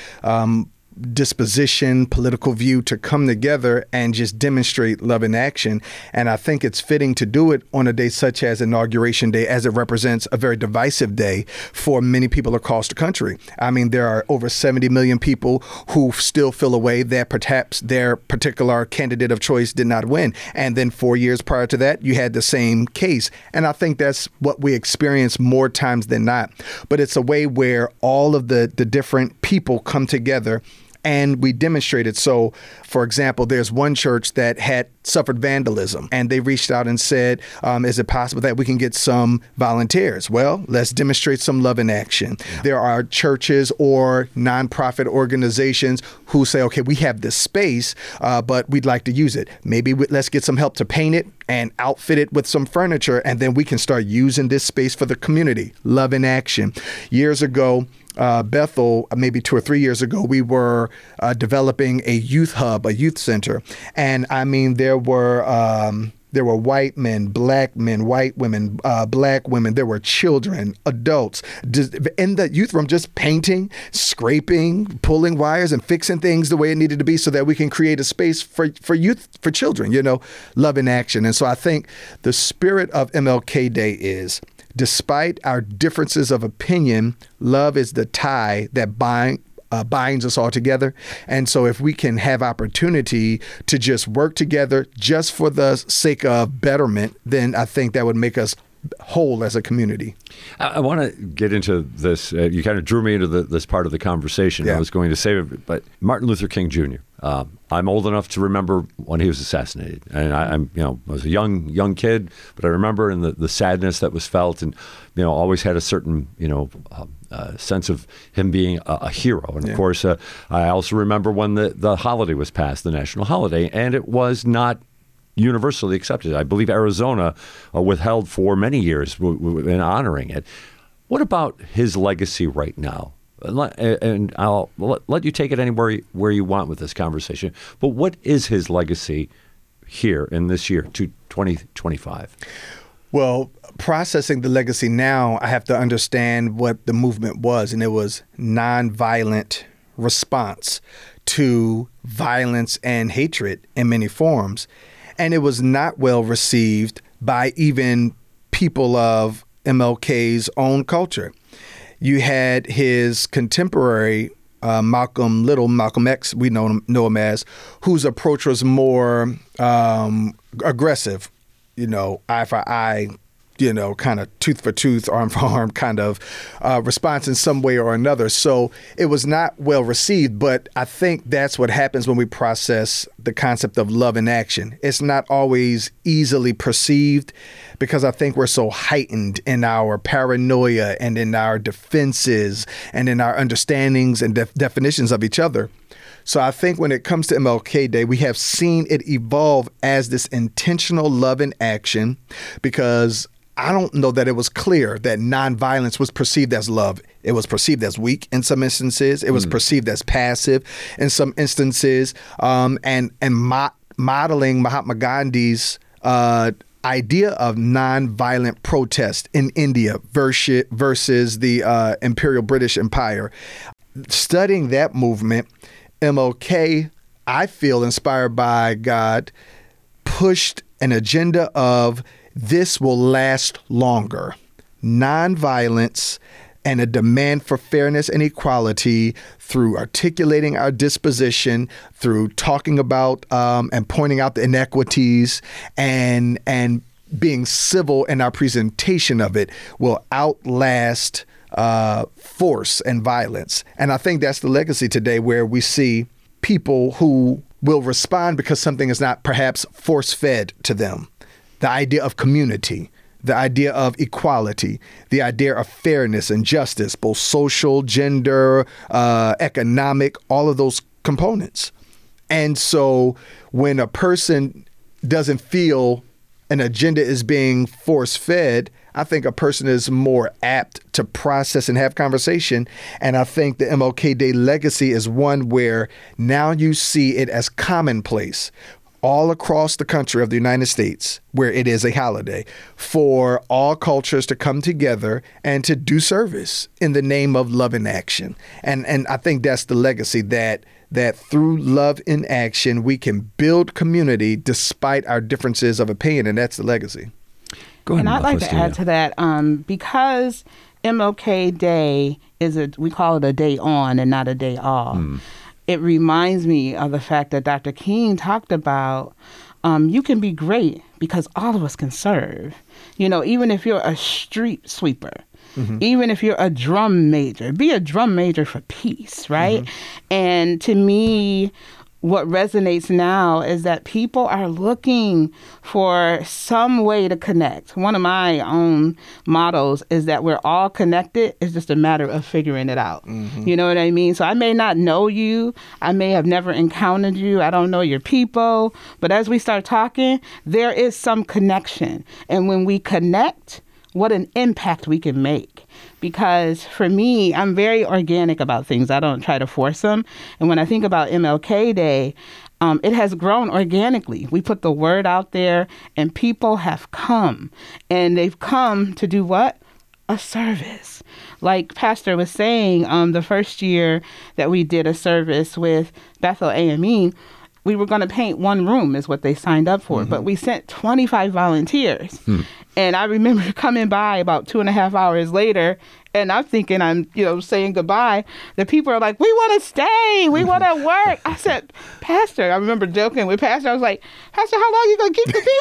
disposition, political view, to come together and just demonstrate love in action. And I think it's fitting to do it on a day such as Inauguration Day, as it represents a very divisive day for many people across the country. I mean, there are over 70 million people who still feel a way that perhaps their particular candidate of choice did not win. And then 4 years prior to that, you had the same case. And I think that's what we experience more times than not. But it's a way where all of the different people come together and we demonstrated. So, for example, there's one church that had suffered vandalism, and they reached out and said, is it possible that we can get some volunteers? Well, let's demonstrate some love in action. Yeah. There are churches or nonprofit organizations who say, okay, we have this space, but we'd like to use it. Maybe let's get some help to paint it and outfit it with some furniture, and then we can start using this space for the community. Love in action. Years ago, Bethel, maybe 2 or 3 years ago, we were developing a youth hub, a youth center. And I mean, there were white men, white women, black women. There were children, adults in the youth room, just painting, scraping, pulling wires and fixing things the way it needed to be so that we can create a space for youth, for children, love in action. And so I think the spirit of MLK Day is, despite our differences of opinion, love is the tie that binds us all together. And so if we can have opportunity to just work together just for the sake of betterment, then I think that would make us whole as a community.
I want to get into this. You kind of drew me into this part of the conversation. Yeah. I was going to say it, but Martin Luther King Jr. I'm old enough to remember when he was assassinated, and I was a young kid, but I remember in the sadness that was felt, and always had a certain sense of him being a hero. And of course, I also remember when the holiday was passed, the national holiday, and it was not universally accepted. I believe Arizona withheld for many years in honoring it. What about his legacy right now? And I'll let you take it anywhere where you want with this conversation. But what is his legacy here in this year, 2025?
Well, processing the legacy now, I have to understand what the movement was, and it was nonviolent response to violence and hatred in many forms. And it was not well received by even people of MLK's own culture. You had his contemporary, Malcolm X, we know him as, whose approach was more aggressive, eye for eye, kind of tooth for tooth, arm for arm kind of response in some way or another. So it was not well received, but I think that's what happens when we process the concept of love in action. It's not always easily perceived because I think we're so heightened in our paranoia and in our defenses and in our understandings and definitions of each other. So I think when it comes to MLK Day, we have seen it evolve as this intentional love in action, because I don't know that it was clear that nonviolence was perceived as love. It was perceived as weak in some instances. It was perceived as passive in some instances. And modeling Mahatma Gandhi's idea of nonviolent protest in India versus the Imperial British Empire. Studying that movement, MLK, I feel inspired by God, pushed an agenda of this will last longer. Nonviolence and a demand for fairness and equality through articulating our disposition, through talking about and pointing out the inequities and being civil in our presentation of it will outlast force and violence. And I think that's the legacy today, where we see people who will respond because something is not perhaps force-fed to them. The idea of community, the idea of equality, the idea of fairness and justice, both social, gender, economic, all of those components. And so when a person doesn't feel an agenda is being force-fed, I think a person is more apt to process and have conversation. And I think the MLK Day legacy is one where now you see it as commonplace all across the country of the United States, where it is a holiday for all cultures to come together and to do service in the name of love in action. And I think that's the legacy, that through love in action, we can build community despite our differences of opinion. And that's the legacy.
Go ahead, and I'd like to add to that, because MLK Day we call it a day on and not a day off. It reminds me of the fact that Dr. King talked about you can be great because all of us can serve. Even if you're a street sweeper, even if you're a drum major, be a drum major for peace, right? And to me, what resonates now is that people are looking for some way to connect. One of my own mottos is that we're all connected. It's just a matter of figuring it out. You know what I mean? So I may not know you. I may have never encountered you. I don't know your people. But as we start talking, there is some connection. And when we connect, what an impact we can make. Because for me, I'm very organic about things. I don't try to force them. And when I think about MLK Day, it has grown organically. We put the word out there and people have come. And they've come to do what? A service. Like Pastor was saying, the first year that we did a service with Bethel AME, we were going to paint one room is what they signed up for, but we sent 25 volunteers. And I remember coming by about 2.5 hours later, and I'm thinking I'm, saying goodbye. The people are like, we want to stay. We want to work. I said, Pastor, I remember joking with Pastor. I was like, Pastor, how long are you going to keep the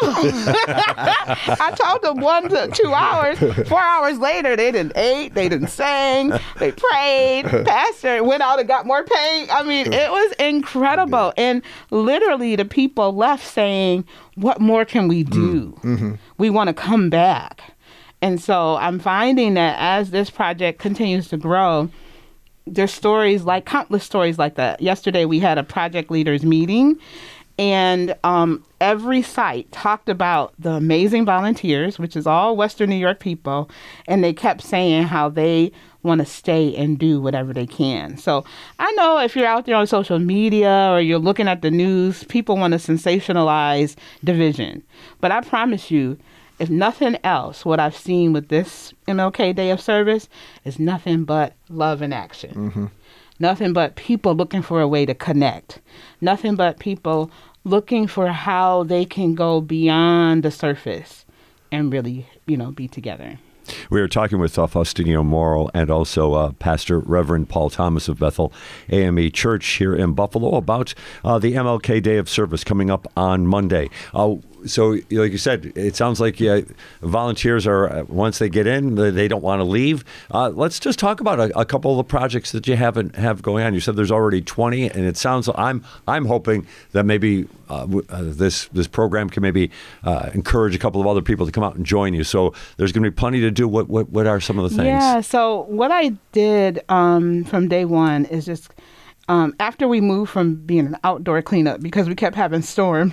people? I told them 1 to 2 hours. 4 hours later, they didn't eat. They didn't sing. They prayed. Pastor went out and got more paint. I mean, it was incredible. And literally the people left saying, what more can we do? We want to come back. And so I'm finding that as this project continues to grow, there's countless stories like that. Yesterday, we had a project leaders meeting, and every site talked about the amazing volunteers, which is all Western New York people, and they kept saying how they want to stay and do whatever they can. So I know if you're out there on social media or you're looking at the news, people want to sensationalize division. But I promise you, if nothing else, what I've seen with this MLK Day of Service is nothing but love in action. Nothing but people looking for a way to connect. Nothing but people looking for how they can go beyond the surface and really, be together.
We were talking with Faustino Morrill and also Pastor Reverend Paul Thomas of Bethel AME Church here in Buffalo about the MLK Day of Service coming up on Monday. So, like you said, it sounds like volunteers are, once they get in, they don't want to leave. Let's just talk about a couple of the projects that you have going on. You said there's already 20, and it sounds like I'm hoping that maybe this program can maybe encourage a couple of other people to come out and join you. So there's going to be plenty to do. What are some of the things?
Yeah. So what I did from day one is just. After we moved from being an outdoor cleanup because we kept having storms.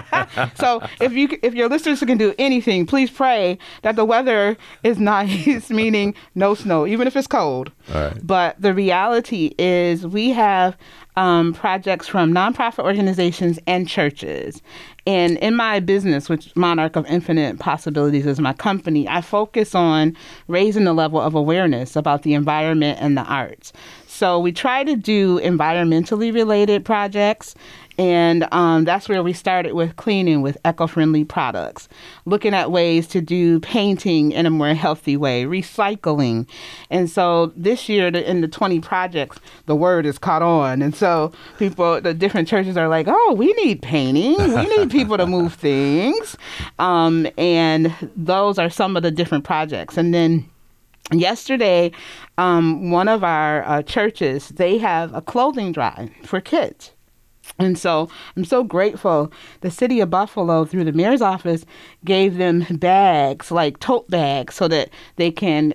So if your listeners can do anything, please pray that the weather is nice, meaning no snow, even if it's cold.
All right.
But the reality is we have projects from nonprofit organizations and churches. And in my business, which Monarch of Infinite Possibilities is my company, I focus on raising the level of awareness about the environment and the arts. So we try to do environmentally related projects, and that's where we started with cleaning with eco-friendly products, looking at ways to do painting in a more healthy way, recycling. And so this year, in the 20 projects, the word is caught on. And so the different churches are like, oh, we need painting. We need people to move things. And those are some of the different projects. And then yesterday, one of our churches, they have a clothing drive for kids. And so I'm so grateful. The city of Buffalo, through the mayor's office, gave them bags, like tote bags, so that they can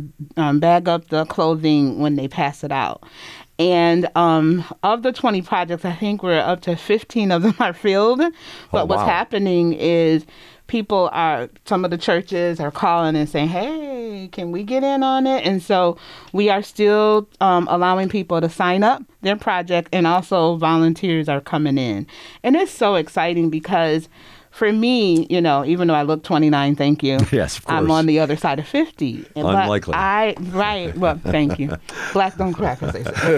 bag up the clothing when they pass it out. And of the 20 projects, I think we're up to 15 of them are filled. But what's happening is some of the churches are calling and saying, hey, can we get in on it? And so we are still allowing people to sign up their project, and also volunteers are coming in. And it's so exciting because for me, even though I look 29, thank you.
Yes, of course.
I'm on the other side of 50.
Unlikely.
Well, thank you. Black don't crack, as they say.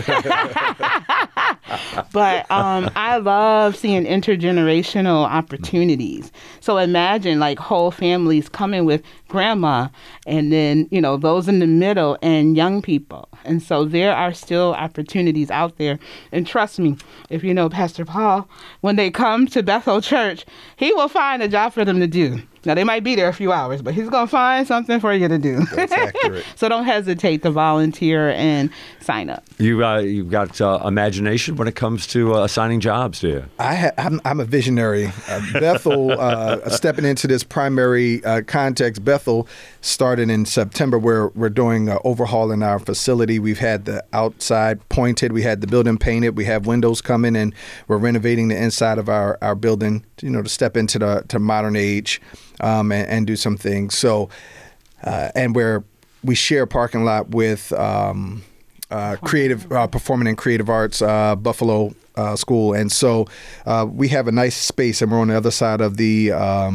But I love seeing intergenerational opportunities. So imagine like whole families coming with grandma and then, those in the middle and young people. And so there are still opportunities out there. And trust me, if you know Pastor Paul, when they come to Bethel Church, he will find a job for them to do. Now, they might be there a few hours, but he's going to find something for you to do.
That's accurate. So
don't hesitate to volunteer and sign up.
You've got imagination when it comes to assigning jobs, do you?
I'm a visionary. Bethel, stepping into this primary context, Bethel started in September where we're doing an overhaul in our facility. We've had the outside pointed. We had the building painted. We have windows coming, and we're renovating the inside of our building, to step into the modern age. And do some things. So, and we share a parking lot with creative performing and creative arts Buffalo School, and so we have a nice space, and we're on the other side of the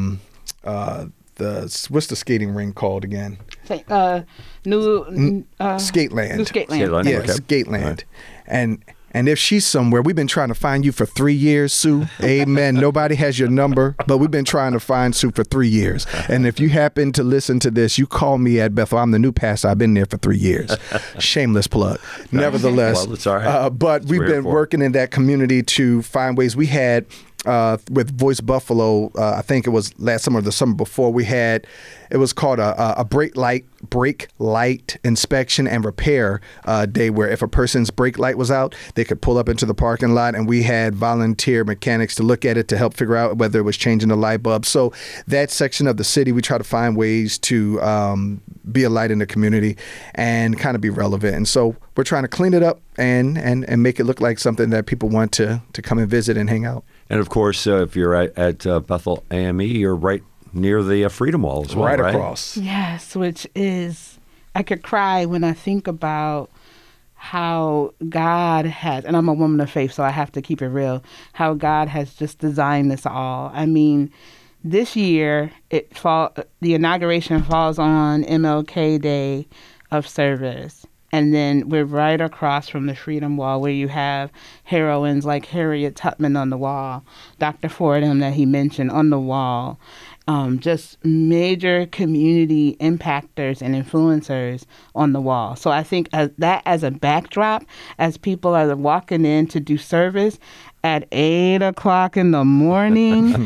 what's the skating rink called again?
Skateland.
New Skateland. Yeah, okay. Skateland, And if she's somewhere, we've been trying to find you for 3 years, Sue. Amen. Nobody has your number, but we've been trying to find Sue for 3 years. And if you happen to listen to this, you call me at Bethel. I'm the new pastor. I've been there for 3 years. Shameless plug. Nevertheless,
well, it's all right.
But we've been working in that community to find ways. We had with Voice Buffalo, I think it was last summer or the summer before, it was called a brake light inspection and repair day, where if a person's brake light was out, they could pull up into the parking lot, and we had volunteer mechanics to look at it to help figure out whether it was changing the light bulb. So that section of the city, we try to find ways to be a light in the community and kind of be relevant. And so we're trying to clean it up and make it look like something that people want to come and visit and hang out.
And of course, if you're at Bethel AME, you're right near the Freedom Wall as well, right?
Across.
Yes, which is, I could cry when I think about how God has, and I'm a woman of faith, so I have to keep it real, how God has just designed this all. I mean, this year, the inauguration falls on MLK Day of service. And then we're right across from the Freedom Wall, where you have heroines like Harriet Tubman on the wall, Dr. Fordham that he mentioned on the wall, just major community impactors and influencers on the wall. So I think that as a backdrop, as people are walking in to do service at 8 o'clock in the morning,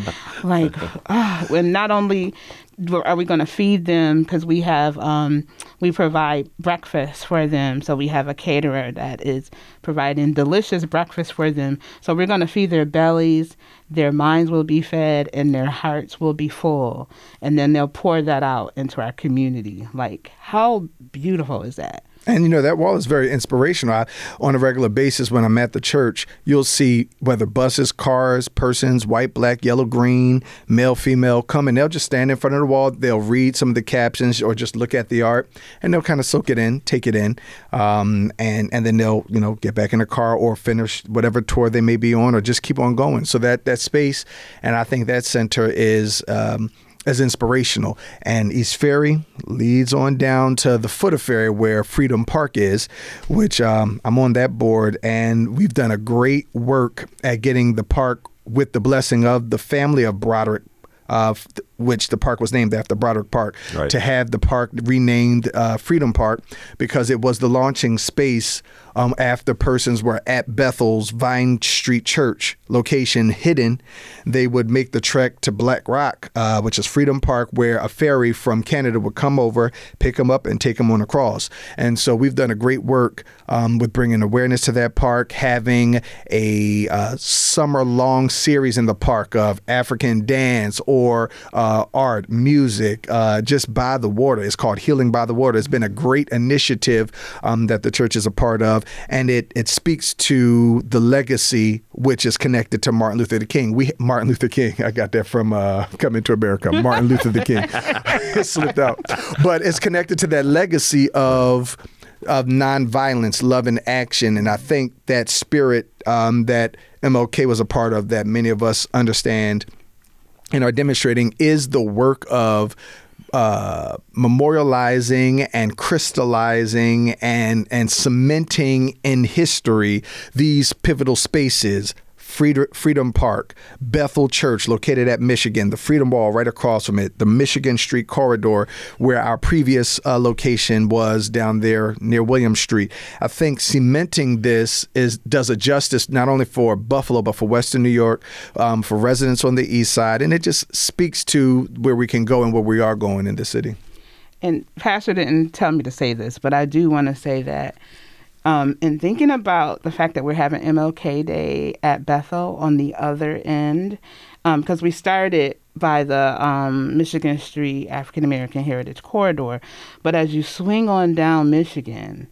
Like, and not only are we going to feed them, because we have, we provide breakfast for them. So we have a caterer that is providing delicious breakfast for them. So we're going to feed their bellies, their minds will be fed, and their hearts will be full. And then they'll pour that out into our community. Like, how beautiful is that?
And, that wall is very inspirational. On a regular basis, when I'm at the church, you'll see whether buses, cars, persons, white, black, yellow, green, male, female, come and they'll just stand in front of the wall. They'll read some of the captions or just look at the art, and they'll kind of soak it in, take it in. And then they'll, get back in the car or finish whatever tour they may be on or just keep on going. So that space, and I think that center is as inspirational. And East Ferry leads on down to the foot of Ferry where Freedom Park is, which I'm on that board, and we've done a great work at getting the park with the blessing of the family of Broderick, which the park was named after, Broderick Park,
right,
to have the park renamed Freedom Park, because it was the launching space after persons were at Bethel's Vine Street Church location hidden. They would make the trek to Black Rock, which is Freedom Park, where a ferry from Canada would come over, pick them up, and take them on across. And so we've done a great work with bringing awareness to that park, having a summer-long series in the park of African dance or art, music, just by the water. It's called Healing by the Water. It's been a great initiative that the church is a part of, and it speaks to the legacy which is connected to Martin Luther King. Martin Luther King, I got that from Coming to America, Martin Luther the King. It slipped out. But it's connected to that legacy of nonviolence, love, and action. And I think that spirit that MLK was a part of, that many of us understand and are demonstrating, is the work of memorializing and crystallizing and cementing in history these pivotal spaces. Freedom Park, Bethel Church, located at Michigan, the Freedom Wall right across from it, the Michigan Street corridor where our previous location was down there near William Street. I think cementing this does a justice not only for Buffalo, but for Western New York, for residents on the east side. And it just speaks to where we can go and where we are going in the city.
And Pastor didn't tell me to say this, but I do want to say that in thinking about the fact that we're having MLK Day at Bethel on the other end, because we started by the Michigan Street African American Heritage Corridor, but as you swing on down Michigan,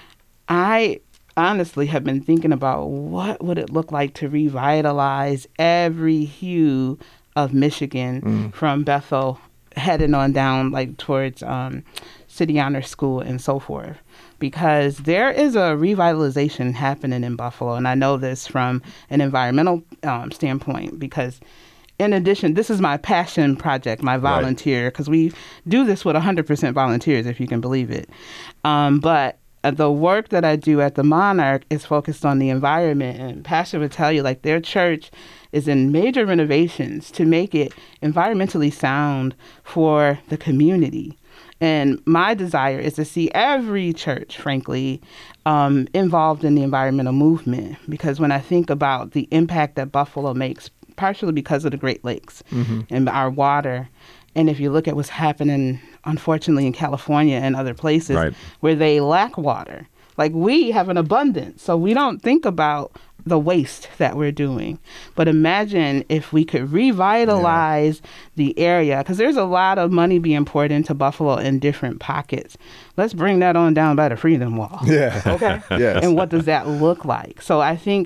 I honestly have been thinking about what would it look like to revitalize every hue of Michigan from Bethel heading on down like towards City Honor School and so forth. Because there is a revitalization happening in Buffalo. And I know this from an environmental standpoint, because in addition, this is my passion project, my volunteer, because we do this with 100% volunteers, if you can believe it. But the work that I do at the Monarch is focused on the environment. And Pastor would tell you, like, their church is in major renovations to make it environmentally sound for the community. And my desire is to see every church, frankly, involved in the environmental movement. Because when I think about the impact that Buffalo makes, partially because of the Great Lakes and our water, and if you look at what's happening, unfortunately, in California and other places where they lack water, like we have an abundance. So we don't think about the waste that we're doing. But imagine if we could revitalize the area, because there's a lot of money being poured into Buffalo in different pockets. Let's bring that on down by the Freedom Wall.
Yeah.
Okay?
Yes.
And what does that look like? So I think,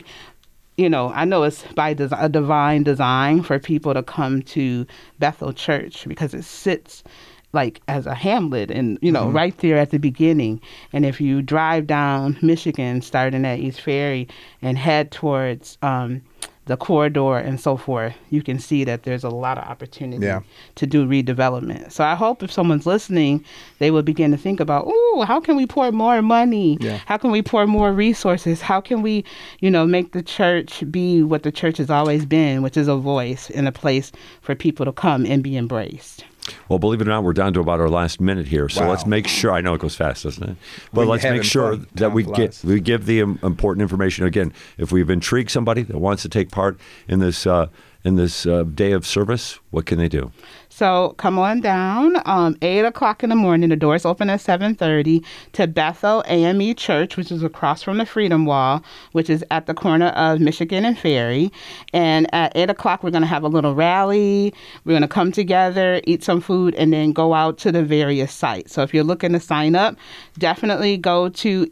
I know it's by a divine design for people to come to Bethel Church, because it sits like as a hamlet and, right there at the beginning. And if you drive down Michigan, starting at East Ferry and head towards the corridor and so forth, you can see that there's a lot of opportunity to do redevelopment. So I hope if someone's listening, they will begin to think about, how can we pour more money? Yeah. How can we pour more resources? How can we, make the church be what the church has always been, which is a voice and a place for people to come and be embraced.
Well, believe it or not, we're down to about our last minute here. So let's make sure, I know it goes fast, doesn't it? But let's make sure that we give the important information. Again, if we've intrigued somebody that wants to take part in this in this day of service, what can they do?
So come on down, 8 o'clock in the morning. The doors open at 7:30 to Bethel AME Church, which is across from the Freedom Wall, which is at the corner of Michigan and Ferry. And at 8 o'clock, we're going to have a little rally. We're going to come together, eat some food, and then go out to the various sites. So if you're looking to sign up, definitely go to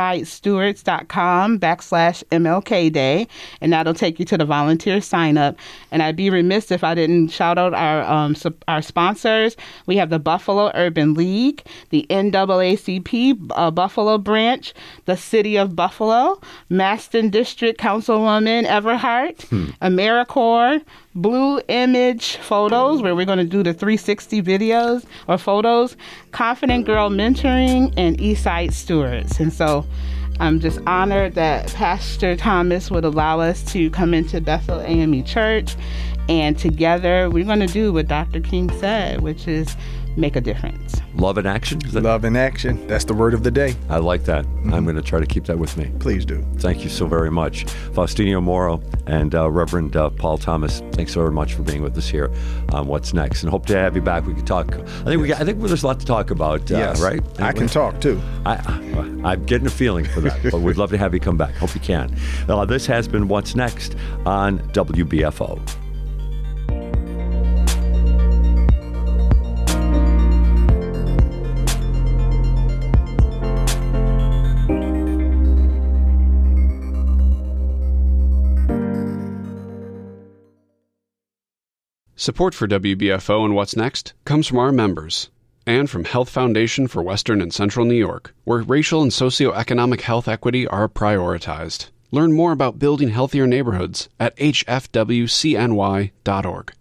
eastsidestewards.com/MLK Day, and that'll take you to the volunteer sign up. And I'd be remiss if I didn't shout out our sponsors. We have the Buffalo Urban League, the NAACP Buffalo branch, the City of Buffalo, Maston District Councilwoman Everhart, AmeriCorps, Blue Image Photos, where we're going to do the 360 videos or photos, Confident Girl Mentoring, and Eastside Stewards. And so I'm just honored that Pastor Thomas would allow us to come into Bethel AME Church, and together we're going to do what Dr. King said, which is make a difference.
Love in action?
Love in action. That's the word of the day.
I like that. I'm going to try to keep that with me.
Please do.
Thank you so very much. Faustino Moro and Reverend Paul Thomas, thanks so very much for being with us here on What's Next, and hope to have you back. We could talk. I think there's a lot to talk about,
yes.
Right?
I can talk too.
I'm getting a feeling for that, but we'd love to have you come back. Hope you can. This has been What's Next on WBFO.
Support for WBFO and What's Next comes from our members and from Health Foundation for Western and Central New York, where racial and socioeconomic health equity are prioritized. Learn more about building healthier neighborhoods at hfwcny.org.